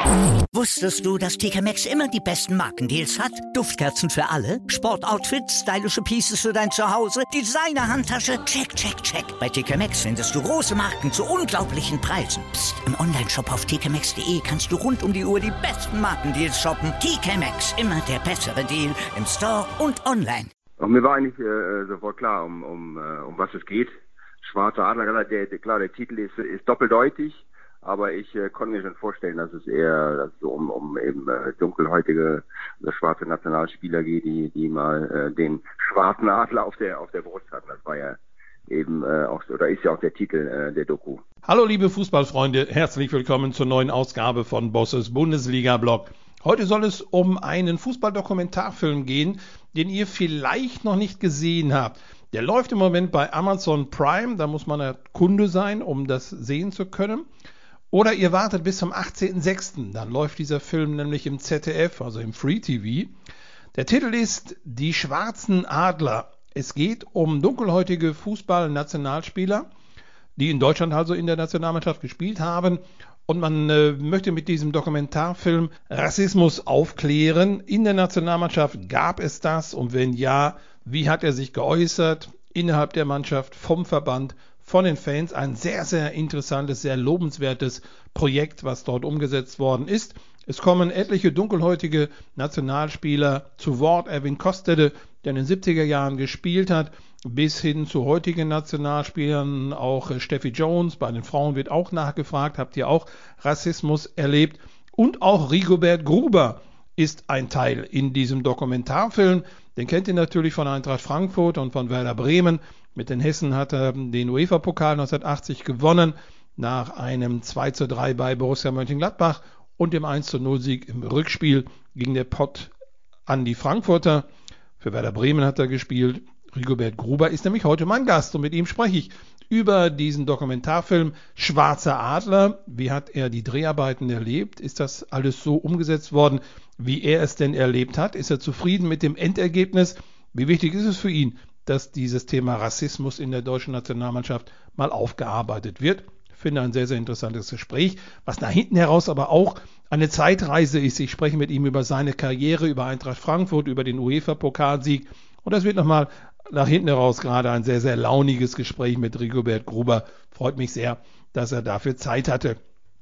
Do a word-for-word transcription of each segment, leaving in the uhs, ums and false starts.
Wusstest du, dass T K Maxx immer die besten Markendeals hat? Duftkerzen für alle, Sportoutfits, stylische Pieces für dein Zuhause, Designer-Handtasche, check, check, check. Bei T K Maxx findest du große Marken zu unglaublichen Preisen. Psst. Im Onlineshop auf t k maxx punkt d e kannst du rund um die Uhr die besten Markendeals shoppen. T K Maxx, immer der bessere Deal im Store und online. Und mir war eigentlich äh, sofort klar, um, um, äh, um was es geht. Schwarzer Adler, der, der, klar, der Titel ist, ist doppeldeutig. Aber ich äh, konnte mir schon vorstellen, dass es eher dass es so um, um eben äh, dunkelhäutige oder schwarze Nationalspieler geht, die die mal äh, den schwarzen Adler auf der auf der Brust hatten. Das war ja eben äh, auch oder ist ja auch der Titel äh, der Doku. Hallo liebe Fußballfreunde, herzlich willkommen zur neuen Ausgabe von Bosses Bundesliga-Blog. Heute soll es um einen Fußballdokumentarfilm gehen, den ihr vielleicht noch nicht gesehen habt. Der läuft im Moment bei Amazon Prime, da muss man ja Kunde sein, um das sehen zu können. Oder ihr wartet bis zum achtzehnten sechsten Dann läuft dieser Film nämlich im Z D F, also im Free T V. Der Titel ist Die schwarzen Adler. Es geht um dunkelhäutige Fußball-Nationalspieler, die in Deutschland also in der Nationalmannschaft gespielt haben. Und man äh, möchte mit diesem Dokumentarfilm Rassismus aufklären. In der Nationalmannschaft gab es das? Und wenn ja, wie hat er sich geäußert? Innerhalb der Mannschaft, vom Verband, von den Fans. Ein sehr, sehr interessantes, sehr lobenswertes Projekt, was dort umgesetzt worden ist. Es kommen etliche dunkelhäutige Nationalspieler zu Wort. Erwin Kostede, der in den siebziger Jahren gespielt hat, bis hin zu heutigen Nationalspielern. Auch Steffi Jones, bei den Frauen wird auch nachgefragt. Habt ihr auch Rassismus erlebt? Und auch Rigobert Gruber ist ein Teil in diesem Dokumentarfilm. Den kennt ihr natürlich von Eintracht Frankfurt und von Werder Bremen. Mit den Hessen hat er den UEFA-Pokal neunzehnhundertachtzig gewonnen, nach einem zwei zu drei bei Borussia Mönchengladbach und dem eins zu null Sieg im Rückspiel gegen der Pott an die Frankfurter. Für Werder Bremen hat er gespielt. Rigobert Gruber ist nämlich heute mein Gast und mit ihm spreche ich über diesen Dokumentarfilm Schwarzer Adler. Wie hat er die Dreharbeiten erlebt? Ist das alles so umgesetzt worden, wie er es denn erlebt hat? Ist er zufrieden mit dem Endergebnis? Wie wichtig ist es für ihn, dass dieses Thema Rassismus in der deutschen Nationalmannschaft mal aufgearbeitet wird? Ich finde ein sehr, sehr interessantes Gespräch, was nach hinten heraus aber auch eine Zeitreise ist. Ich spreche mit ihm über seine Karriere, über Eintracht Frankfurt, über den UEFA-Pokalsieg und das wird nochmal nach hinten heraus gerade ein sehr, sehr launiges Gespräch mit Rigobert Gruber. Freut mich sehr, dass er dafür Zeit hatte.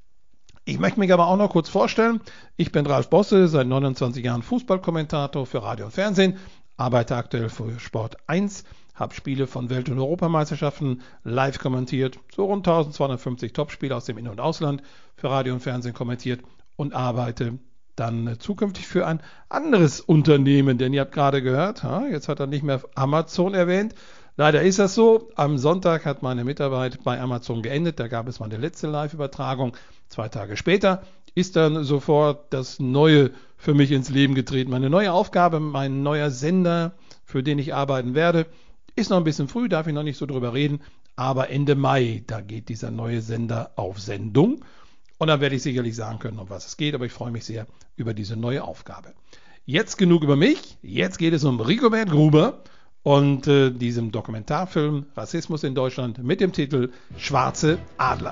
Ich möchte mich aber auch noch kurz vorstellen. Ich bin Ralf Bosse, seit neunundzwanzig Jahren Fußballkommentator für Radio und Fernsehen, arbeite aktuell für Sport eins, habe Spiele von Welt- und Europameisterschaften live kommentiert, so rund eintausendzweihundertfünfzig Topspiele aus dem In- und Ausland für Radio und Fernsehen kommentiert und arbeite dann zukünftig für ein anderes Unternehmen, denn ihr habt gerade gehört, jetzt hat er nicht mehr Amazon erwähnt. Leider ist das so. Am Sonntag hat meine Mitarbeit bei Amazon geendet. Da gab es meine letzte Live-Übertragung. Zwei Tage später ist dann sofort das Neue für mich ins Leben getreten. Meine neue Aufgabe, mein neuer Sender, für den ich arbeiten werde, ist noch ein bisschen früh, darf ich noch nicht so drüber reden. Aber Ende Mai, da geht dieser neue Sender auf Sendung. Und dann werde ich sicherlich sagen können, um was es geht. Aber ich freue mich sehr über diese neue Aufgabe. Jetzt genug über mich. Jetzt geht es um Rigobert Gruber und äh, diesem Dokumentarfilm Rassismus in Deutschland mit dem Titel Schwarze Adler.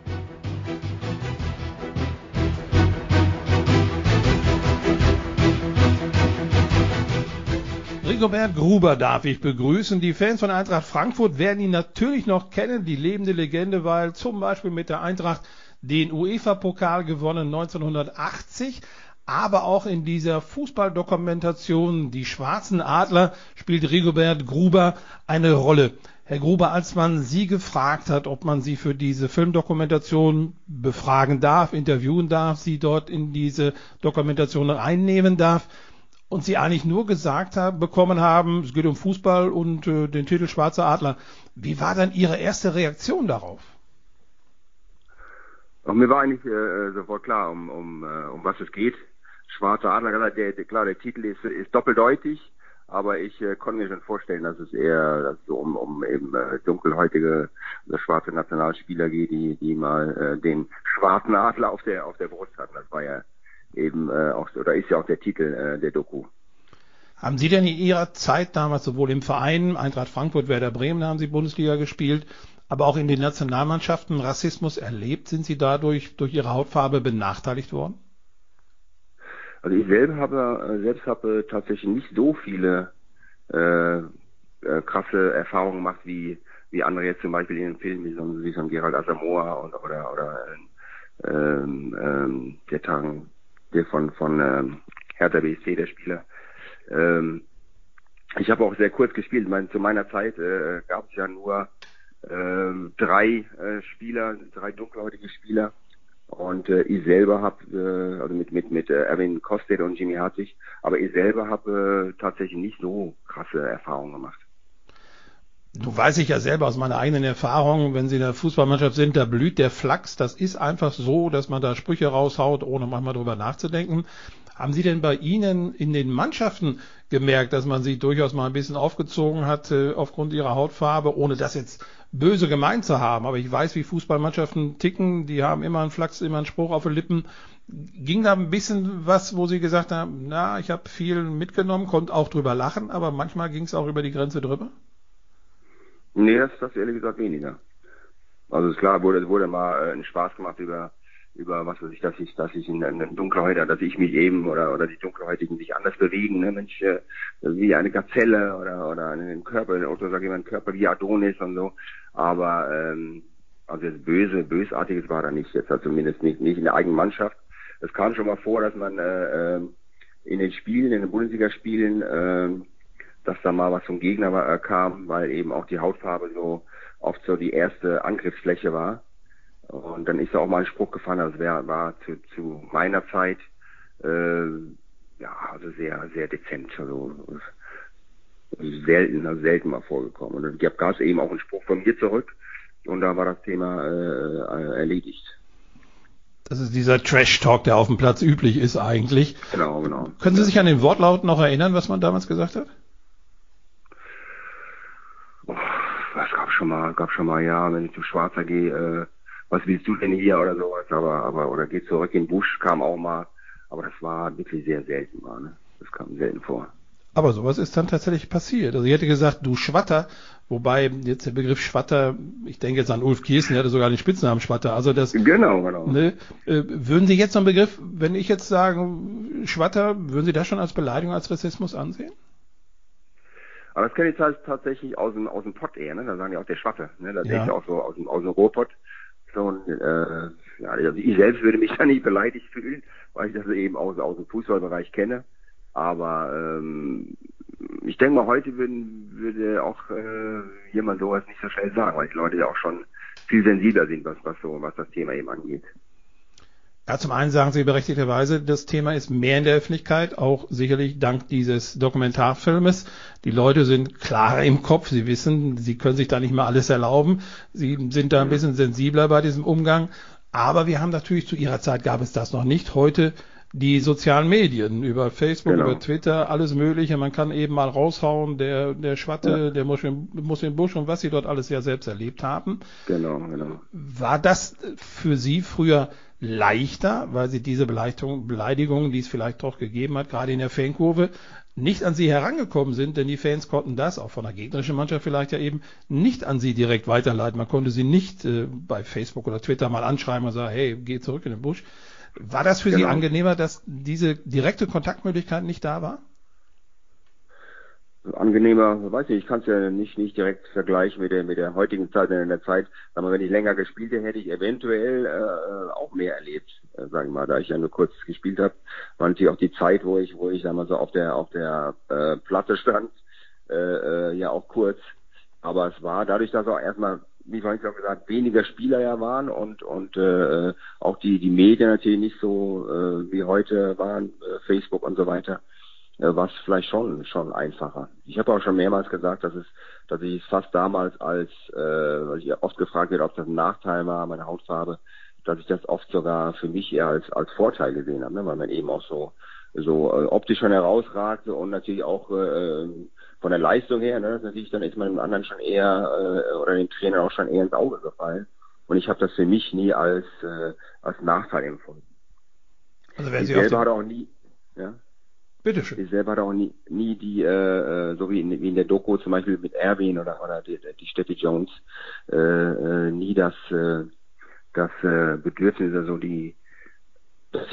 Rigobert Gruber darf ich begrüßen. Die Fans von Eintracht Frankfurt werden ihn natürlich noch kennen, die lebende Legende, weil zum Beispiel mit der Eintracht den UEFA-Pokal gewonnen neunzehnhundertachtzig, aber auch in dieser Fußballdokumentation Die schwarzen Adler spielt Rigobert Gruber eine Rolle. Herr Gruber, als man Sie gefragt hat, ob man Sie für diese Filmdokumentation befragen darf, interviewen darf, Sie dort in diese Dokumentation reinnehmen darf, und Sie eigentlich nur gesagt haben, bekommen haben, es geht um Fußball und äh, den Titel Schwarzer Adler. Wie war dann Ihre erste Reaktion darauf? Und mir war eigentlich äh, sofort klar, um, um, äh, um was es geht. Schwarzer Adler, der, der, klar, der Titel ist, ist doppeldeutig, aber ich äh, konnte mir schon vorstellen, dass es eher dass es so um, um eben äh, dunkelhäutige oder schwarze Nationalspieler geht, die die mal äh, den schwarzen Adler auf der auf der Brust hatten. Das war ja eben äh, auch oder ist ja auch der Titel äh, der Doku. Haben Sie denn in Ihrer Zeit damals sowohl im Verein Eintracht Frankfurt, Werder Bremen haben Sie Bundesliga gespielt, aber auch in den Nationalmannschaften Rassismus erlebt? Sind Sie dadurch durch Ihre Hautfarbe benachteiligt worden? Also ich selber habe, äh, selbst habe tatsächlich nicht so viele äh, äh, krasse Erfahrungen gemacht wie wie andere jetzt zum Beispiel in den Filmen, wie so, wie so ein Gerald Asamoah und, oder oder ähm, ähm, der Tang, der von von ähm, Hertha B S C, der Spieler. Ähm, ich habe auch sehr kurz gespielt. Ich meine, zu meiner Zeit äh, gab es ja nur äh, drei äh, Spieler, drei dunkelhäutige Spieler. Und äh, ich selber habe, äh, also mit mit mit äh, Erwin Kostet und Jimmy Hartig, aber ich selber habe äh, tatsächlich nicht so krasse Erfahrungen gemacht. Du weiß ich ja selber aus meiner eigenen Erfahrung, wenn Sie in der Fußballmannschaft sind, da blüht der Flachs. Das ist einfach so, dass man da Sprüche raushaut, ohne manchmal drüber nachzudenken. Haben Sie denn bei Ihnen in den Mannschaften gemerkt, dass man sie durchaus mal ein bisschen aufgezogen hat äh, aufgrund ihrer Hautfarbe, ohne das jetzt böse gemeint zu haben? Aber ich weiß, wie Fußballmannschaften ticken. Die haben immer einen Flachs, immer einen Spruch auf den Lippen. Ging da ein bisschen was, wo Sie gesagt haben, na, ich habe viel mitgenommen, konnte auch drüber lachen, aber manchmal ging es auch über die Grenze drüber? Nee, das, das ehrlich gesagt weniger. Also ist klar, wurde, wurde mal äh, einen Spaß gemacht über, über was weiß ich, dass ich, dass ich in einem Dunkelhäutiger, dass ich mich eben oder, oder die Dunkelhäutigen sich anders bewegen, ne, Mensch, äh, wie eine Gazelle oder, oder einen Körper, oder sag ich mal, einen Körper wie Adonis und so. Aber, ähm, also das Böse, Bösartiges war da nicht jetzt, also zumindest nicht, nicht in der eigenen Mannschaft. Es kam schon mal vor, dass man, äh, in den Spielen, in den Bundesligaspielen, äh, dass da mal was vom Gegner war, äh, kam, weil eben auch die Hautfarbe so oft so die erste Angriffsfläche war. Und dann ist da auch mal ein Spruch gefallen, das wär, war zu, zu meiner Zeit äh, ja also sehr, sehr dezent, also selten, also selten mal vorgekommen. Und dann gab es eben auch einen Spruch von mir zurück und da war das Thema äh, erledigt. Das ist dieser Trash-Talk, der auf dem Platz üblich ist eigentlich. Genau, genau. Können Sie sich an den Wortlaut noch erinnern, was man damals gesagt hat? Oh, das gab schon mal, gab schon mal, ja, wenn ich zu Schwarzer gehe, äh, was willst du denn hier oder sowas, aber, aber, oder geh zurück in den Busch, kam auch mal, aber das war wirklich sehr selten mal, ne? Das kam selten vor. Aber sowas ist dann tatsächlich passiert. Also ich hätte gesagt, du Schwatter, wobei jetzt der Begriff Schwatter, ich denke jetzt an Ulf Kirsten, der hatte sogar den Spitznamen Schwatter. Also das. Genau, genau. Ne, äh, würden Sie jetzt so einen Begriff, wenn ich jetzt sage Schwatter, würden Sie das schon als Beleidigung, als Rassismus ansehen? Aber das kenne ich tatsächlich aus dem, aus dem Pott eher, ne? Da sagen die auch der Schwatte, ne? Das Ja. ist ja auch so aus dem, aus dem Rohrpott. So, und, äh, ja, also ich selbst würde mich da nicht beleidigt fühlen, weil ich das eben aus, aus dem Fußballbereich kenne. Aber ähm, ich denke mal, heute würden, würde auch äh, jemand sowas nicht so schnell sagen, weil die Leute ja auch schon viel sensibler sind, was, was so, was das Thema eben angeht. Ja, zum einen sagen Sie berechtigterweise, das Thema ist mehr in der Öffentlichkeit, auch sicherlich dank dieses Dokumentarfilmes. Die Leute sind klarer im Kopf, sie wissen, sie können sich da nicht mehr alles erlauben. Sie sind da ein bisschen sensibler bei diesem Umgang. Aber wir haben natürlich, zu Ihrer Zeit gab es das noch nicht, heute die sozialen Medien, über Facebook, genau. über Twitter, alles Mögliche. Man kann eben mal raushauen, der, der Schwatte, ja. der muss in, muss in den Busch und was Sie dort alles ja selbst erlebt haben. Genau, genau. War das für Sie früher leichter, weil Sie diese Beleidigung, Beleidigungen, die es vielleicht doch gegeben hat, gerade in der Fankurve, nicht an Sie herangekommen sind, denn die Fans konnten das, auch von der gegnerischen Mannschaft vielleicht ja eben, nicht an Sie direkt weiterleiten. Man konnte sie nicht äh, bei Facebook oder Twitter mal anschreiben und sagen, hey, geh zurück in den Busch. War das für genau. Sie angenehmer, dass diese direkte Kontaktmöglichkeit nicht da war? Angenehmer, weiß ich, ich kann es ja nicht nicht direkt vergleichen mit der mit der heutigen Zeit. In der Zeit, sagen wir, wenn ich länger gespielt hätte, hätte ich eventuell äh, auch mehr erlebt, äh, sagen wir mal. Da ich ja nur kurz gespielt habe, war natürlich auch die Zeit, wo ich wo ich sagen wir so auf der auf der äh, Platte stand, äh, äh, ja auch kurz. Aber es war dadurch, dass auch erstmal, wie vorhin schon gesagt, weniger Spieler ja waren und und äh, auch die die Medien natürlich nicht so äh, wie heute waren, äh, Facebook und so weiter, äh, war es vielleicht schon schon einfacher. Ich habe auch schon mehrmals gesagt, dass es, dass ich es fast damals als, äh, weil ich ja oft gefragt werde, ob das ein Nachteil war, meine Hautfarbe, dass ich das oft sogar für mich eher als als Vorteil gesehen habe, ne? Weil man eben auch so so äh, optisch schon herausragte und natürlich auch äh, von der Leistung her, ne, das natürlich, dann ist man dem anderen schon eher, äh, oder dem Trainer auch schon eher ins Auge gefallen. Und ich habe das für mich nie als, äh, als Nachteil empfunden. Also wenn ich Sie selber auf hatte auch nie, ja. Bitteschön. Ich selber hatte auch nie, nie die, äh, so wie in, wie in der Doku zum Beispiel mit Erwin oder, oder die, die Steffi Jones, äh, äh, nie das, äh, das äh, Bedürfnis, also die, dass ich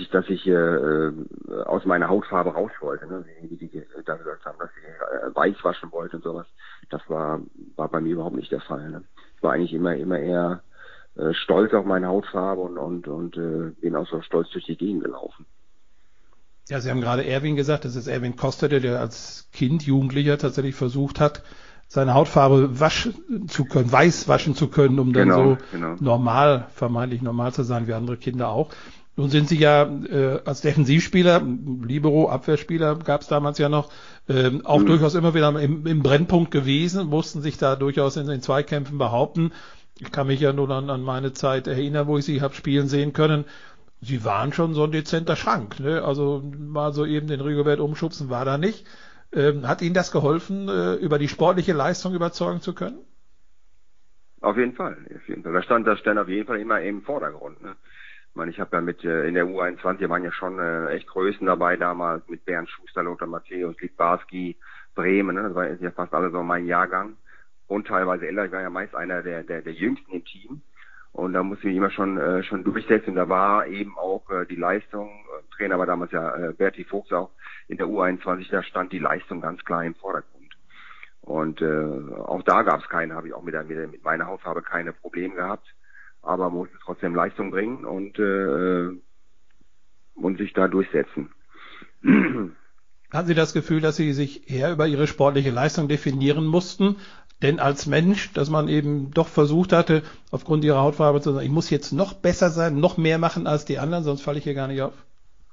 nicht, dass ich äh, aus meiner Hautfarbe raus wollte, ne? wie, wie die dann gesagt haben, dass ich äh, weiß waschen wollte und sowas. Das war war bei mir überhaupt nicht der Fall. Ne? Ich war eigentlich immer immer eher äh, stolz auf meine Hautfarbe und und und äh, bin auch so stolz durch die Gegend gelaufen. Ja, Sie haben gerade Erwin gesagt, das ist Erwin Kostede, der als Kind, Jugendlicher tatsächlich versucht hat, seine Hautfarbe waschen zu können, weiß waschen zu können, um dann Genau, so genau. normal, vermeintlich normal zu sein wie andere Kinder auch. Nun sind Sie ja äh, als Defensivspieler, Libero, Abwehrspieler gab es damals ja noch, ähm, auch mhm. durchaus immer wieder im, im Brennpunkt gewesen, mussten sich da durchaus in den Zweikämpfen behaupten. Ich kann mich ja nur an, an meine Zeit erinnern, wo ich Sie habe spielen sehen können. Sie waren schon so ein dezenter Schrank, ne? Also mal so eben den Rigobert umschubsen war da nicht. Ähm, hat Ihnen das geholfen, äh, über die sportliche Leistung überzeugen zu können? Auf jeden Fall, auf jeden Fall. Da stand das stand auf jeden Fall immer im Vordergrund. Ne? Ich meine, ich habe ja mit äh, in der U einundzwanzig waren ja schon äh, echt Größen dabei damals mit Bernd Schuster, Lothar Matthäus, Littbarski, Bremen. Ne? Das war ja fast alle so mein Jahrgang und teilweise älter. Ich war ja meist einer der der, der Jüngsten im Team. Und da musste ich immer schon äh, schon durchsetzen. Da war eben auch äh, die Leistung, äh, Trainer war damals ja äh, Berti Fuchs auch in der U einundzwanzig, da stand die Leistung ganz klar im Vordergrund. Und äh, auch da gab es keine, habe ich auch mit, der, mit meiner Hautfarbe keine Probleme gehabt. Aber man musste trotzdem Leistung bringen und, äh, und sich da durchsetzen. Haben Sie das Gefühl, dass Sie sich eher über Ihre sportliche Leistung definieren mussten? Denn als Mensch, dass man eben doch versucht hatte, aufgrund ihrer Hautfarbe zu sagen, ich muss jetzt noch besser sein, noch mehr machen als die anderen, sonst falle ich hier gar nicht auf?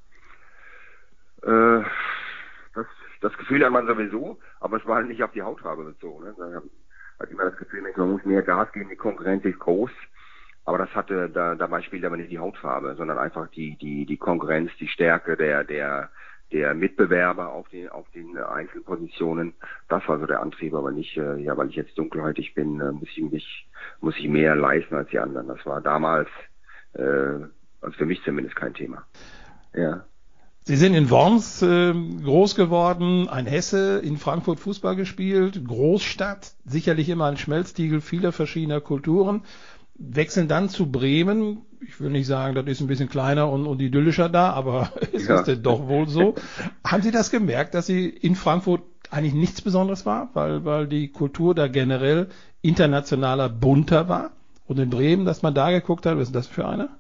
Äh, das, das Gefühl hat man sowieso, aber es war halt nicht auf die Hautfarbe bezogen. Ne? Man hat immer das Gefühl, man muss mehr Gas geben, die Konkurrenz ist groß. Aber das hatte, da, dabei spielt aber nicht die Hautfarbe, sondern einfach die, die, die Konkurrenz, die Stärke der, der, der Mitbewerber auf den, auf den Einzelpositionen. Das war so der Antrieb, aber nicht, äh, ja, weil ich jetzt dunkelhäutig bin, äh, muss ich mich, muss ich mehr leisten als die anderen. Das war damals, äh, also für mich zumindest kein Thema. Ja. Sie sind in Worms äh, groß geworden, ein Hesse, in Frankfurt Fußball gespielt, Großstadt, sicherlich immer ein Schmelztiegel vieler verschiedener Kulturen. Wechseln dann zu Bremen. Ich will nicht sagen, das ist ein bisschen kleiner und, und idyllischer da, aber ist ja. Es denn doch wohl so? Haben Sie das gemerkt, dass Sie in Frankfurt eigentlich nichts Besonderes war, weil, weil die Kultur da generell internationaler, bunter war? Und in Bremen, dass man da geguckt hat, was ist das für eine?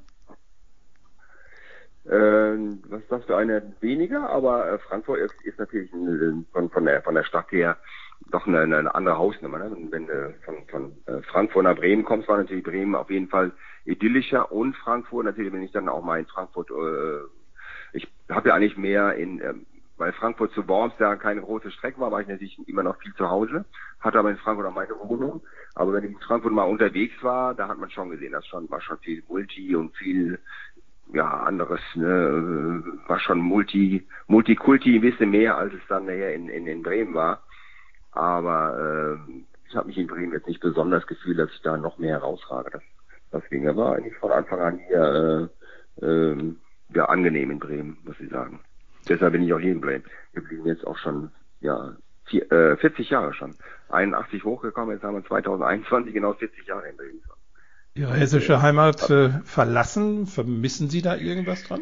Ähm, was ist das für eine? Weniger, aber äh, Frankfurt ist, ist natürlich ein, von, von, der, von der Stadt her doch eine, eine andere Hausnummer. Ne? Wenn du von, von äh, Frankfurt nach Bremen kommst, war natürlich Bremen auf jeden Fall idyllischer und Frankfurt natürlich, wenn ich dann auch mal in Frankfurt, äh, ich habe ja eigentlich mehr in, äh, weil Frankfurt zu Worms ja keine große Strecke war, war ich natürlich immer noch viel zu Hause, hatte aber in Frankfurt auch meine Wohnung. Aber wenn ich in Frankfurt mal unterwegs war, da hat man schon gesehen, das schon, war schon viel Multi und viel ja, anderes, ne, war schon Multi, Multikulti ein bisschen mehr, als es dann nachher in, in, in Bremen war. Aber äh, ich habe mich in Bremen jetzt nicht besonders gefühlt, dass ich da noch mehr herausrage. Das, das ging aber eigentlich von Anfang an hier äh, äh, ja, angenehm in Bremen, muss ich sagen. Deshalb bin ich auch hier in Bremen geblieben, jetzt auch schon ja vier, äh, vierzig Jahre schon. einundachtzig hochgekommen, jetzt haben wir zwanzig einundzwanzig genau vierzig Jahre in Bremen. Ihre hessische Heimat äh, verlassen, vermissen Sie da irgendwas dran?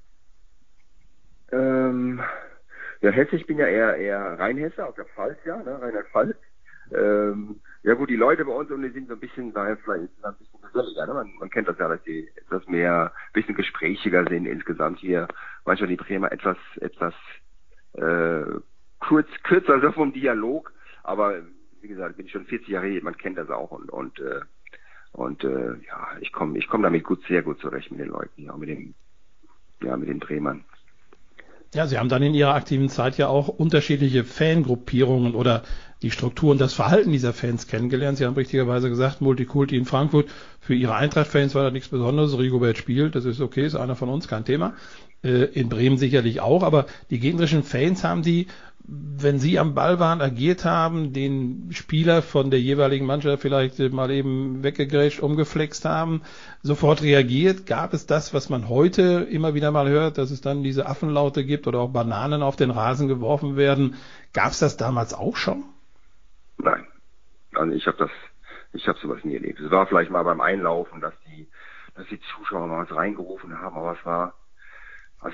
Ähm, ja, Hesse, ich bin ja eher eher Rheinhesse, aus der Pfalz, ja, ne, Rheinland-Pfalz. Ähm, ja gut, die Leute bei uns und die sind so ein bisschen, daher vielleicht ein bisschen geselliger, ne? Man, man kennt das ja, dass die etwas mehr, ein bisschen gesprächiger sind insgesamt hier. Manchmal die Bremer etwas, etwas äh, kurz, kürzer so vom Dialog, aber wie gesagt, bin ich schon vierzig Jahre hier, man kennt das auch und und äh, und äh, ja, ich komme ich komme damit gut, sehr gut zurecht mit den Leuten, ja, mit den, ja, mit den Bremern. Ja, Sie haben dann in Ihrer aktiven Zeit ja auch unterschiedliche Fangruppierungen oder die Struktur und das Verhalten dieser Fans kennengelernt. Sie haben richtigerweise gesagt, Multikulti in Frankfurt, für Ihre Eintracht-Fans war da nichts Besonderes. Rigobert spielt, das ist okay, ist einer von uns, kein Thema. Äh, in Bremen sicherlich auch, aber die gegnerischen Fans haben die, wenn sie am Ball waren, agiert haben, den Spieler von der jeweiligen Mannschaft vielleicht mal eben weggegrätscht, umgeflext haben, sofort reagiert. Gab es das, was man heute immer wieder mal hört, dass es dann diese Affenlaute gibt oder auch Bananen auf den Rasen geworfen werden? Gab es das damals auch schon? Nein, also ich habe das, ich habe sowas nie erlebt. Es war vielleicht mal beim Einlaufen, dass die, dass die Zuschauer mal was reingerufen haben, aber es war,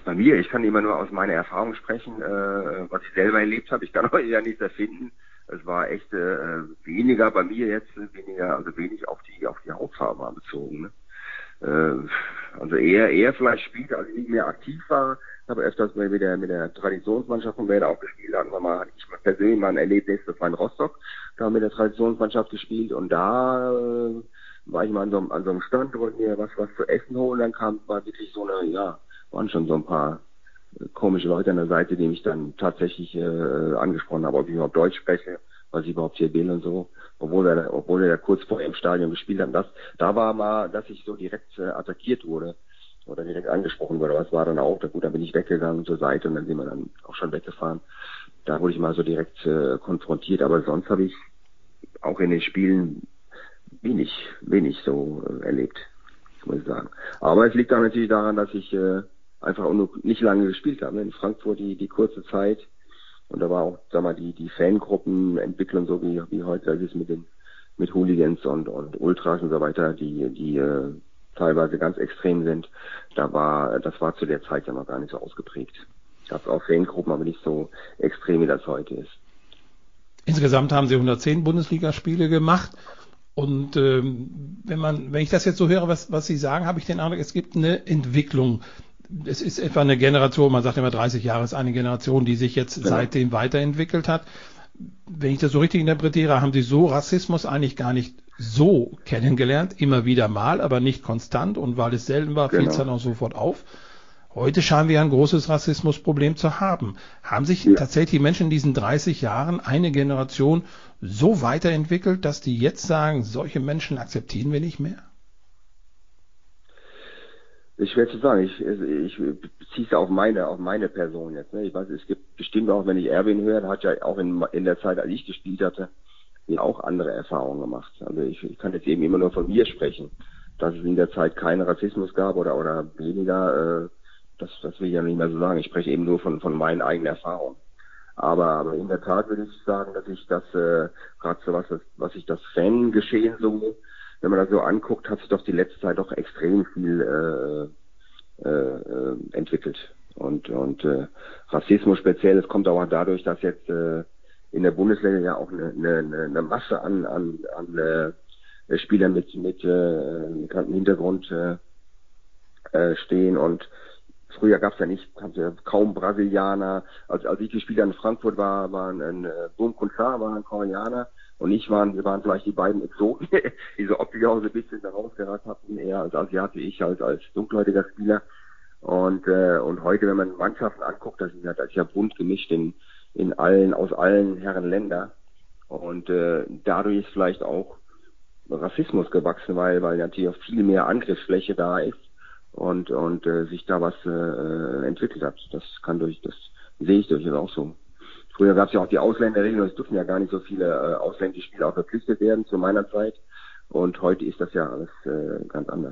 bei mir, ich kann immer nur aus meiner Erfahrung sprechen, äh, was ich selber erlebt habe. Ich kann heute ja nichts erfinden. Es war echt äh, weniger bei mir jetzt, weniger, also wenig auf die auf die Hautfarbe bezogen. Ne? Äh, also eher eher vielleicht Spiele, als ich nicht mehr aktiv war. Ich habe öfters mit der mit der Traditionsmannschaft von Werder auch gespielt. Da hatten wir mal, ich mal persönlich mal ein Erlebnis, das war in Rostock. Da haben wir mit der Traditionsmannschaft gespielt und da äh, war ich mal an so, einem, an so einem Stand, wollte mir was was zu essen holen. Dann kam war wirklich so eine, ja, waren schon so ein paar komische Leute an der Seite, die mich dann tatsächlich äh, angesprochen haben, ob ich überhaupt Deutsch spreche, was ich überhaupt hier bin und so, obwohl er, obwohl er kurz vorher im Stadion gespielt hat. Das, da war mal, dass ich so direkt äh, attackiert wurde oder direkt angesprochen wurde. Was war dann auch? Da, gut, dann bin ich weggegangen zur Seite und dann sind wir dann auch schon weggefahren. Da wurde ich mal so direkt äh, konfrontiert, aber sonst habe ich auch in den Spielen wenig, wenig so äh, erlebt, muss ich sagen. Aber es liegt auch natürlich daran, dass ich äh, einfach auch nur nicht lange gespielt habe. In Frankfurt die, die kurze Zeit. Und da war auch, sag mal, die, die Fangruppenentwicklung, so wie, wie heute das ist mit den, mit Hooligans und, und Ultras und so weiter, die, die, äh, teilweise ganz extrem sind. Da war, das war zu der Zeit ja noch gar nicht so ausgeprägt. Gab es auch Fangruppen, aber nicht so extrem, wie das heute ist. Insgesamt haben Sie hundertzehn Bundesligaspiele gemacht. Und ähm, wenn man, wenn ich das jetzt so höre, was, was Sie sagen, habe ich den Eindruck, es gibt eine Entwicklung. Es ist etwa eine Generation, man sagt immer dreißig Jahre ist eine Generation, die sich jetzt genau. seitdem weiterentwickelt hat. Wenn ich das so richtig interpretiere, haben Sie so Rassismus eigentlich gar nicht so kennengelernt, immer wieder mal, aber nicht konstant. Und weil es selten war, genau. fiel es dann auch sofort auf. Heute scheinen wir ein großes Rassismusproblem zu haben. Haben sich ja. tatsächlich die Menschen in diesen dreißig Jahren, eine Generation, so weiterentwickelt, dass die jetzt sagen, solche Menschen akzeptieren wir nicht mehr? Ist schwer zu sagen. Ich, ich beziehe es auf meine, auf meine Person jetzt. Ne? Ich weiß, es gibt bestimmt auch, wenn ich Erwin höre, der hat ja auch in, in der Zeit, als ich gespielt hatte, auch andere Erfahrungen gemacht. Also ich, ich kann jetzt eben immer nur von mir sprechen, dass es in der Zeit keinen Rassismus gab oder oder weniger. Äh, das, das will ich ja nicht mehr so sagen. Ich spreche eben nur von von meinen eigenen Erfahrungen. Aber, aber in der Tat würde ich sagen, dass ich das äh, gerade so was, was ich das Fangeschehen so, wenn man das so anguckt, hat sich doch die letzte Zeit doch extrem viel äh, äh, entwickelt. Und und äh, Rassismus speziell, es kommt auch dadurch, dass jetzt äh, in der Bundesliga ja auch eine, eine, eine Masse an an, an äh, Spielern mit mit äh, bekannten Hintergrund äh, äh, stehen. Und früher gab es ja nicht, gab's ja kaum Brasilianer. Als als ich gespielt habe in Frankfurt war waren ein äh, Boom Kunchar, war ein Koreaner. Und ich waren, wir waren vielleicht die beiden Exoten, die so optisch auch so ein bisschen da rausgeraten hatten, eher als Asiate, ich als, als dunkelhäutiger Spieler. Und, äh, und heute, wenn man Mannschaften anguckt, das ist ja, das ist ja bunt gemischt in, in allen, aus allen Herrenländern. Und, äh, dadurch ist vielleicht auch Rassismus gewachsen, weil, weil natürlich auch viel mehr Angriffsfläche da ist und, und, äh, sich da was, äh, entwickelt hat. Das kann durch, das sehe ich durchaus auch so. Früher gab es ja auch die Ausländerregelung, es durften ja gar nicht so viele äh, ausländische Spieler auch verpflichtet werden zu meiner Zeit. Und heute ist das ja alles äh, ganz anders.